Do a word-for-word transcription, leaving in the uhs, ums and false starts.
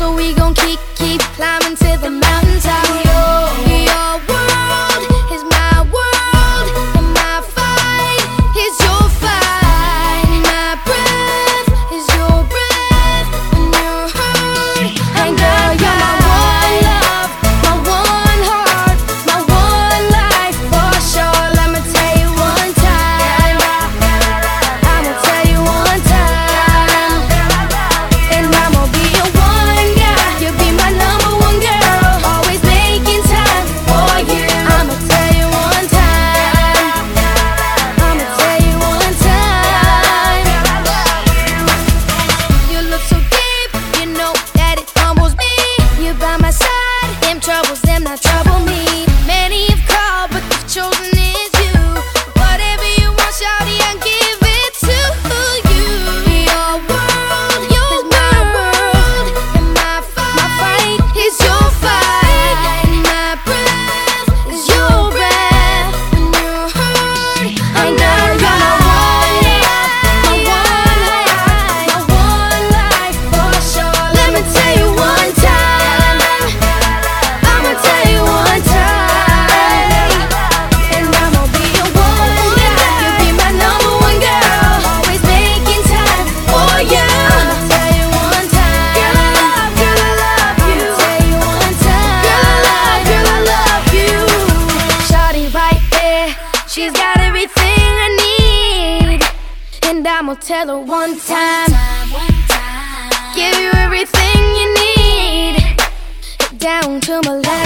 So we gon' keep, keep climbing to the mountaintop. Your world is my world, and my fight is your fight. My breath is your breath when you're hurt. And girl, you're my one love, my one heart, my one life for sure. Let me tell you one time, I'ma tell you one time, and I'ma be your one girl. You'll be my number one girl, always making time for you. I'ma tell you one time, I'ma tell you one time. You look so deep, you know that it humbles me. You by my side, them troubles, them not trouble me. Many have called, but the chosen is you. Whatever you want, shawty, I'll give it to you. Your world, your my world, and my fight, my fight is your fight. My breath is your breath when you're hurt. And girl, you're my one love, my one heart, my one life for sure. Let me tell you one time, I'ma tell you one time, and I'ma be your one girl. You'll be my number one girl, always making time for you. I'ma tell you one time, girl, I love, girl, I love you. I'ma tell you one time, girl, I love, girl, I love you. Shawty right there, she's got everything I need, and I'ma tell her one time, give you everything you need, down to my last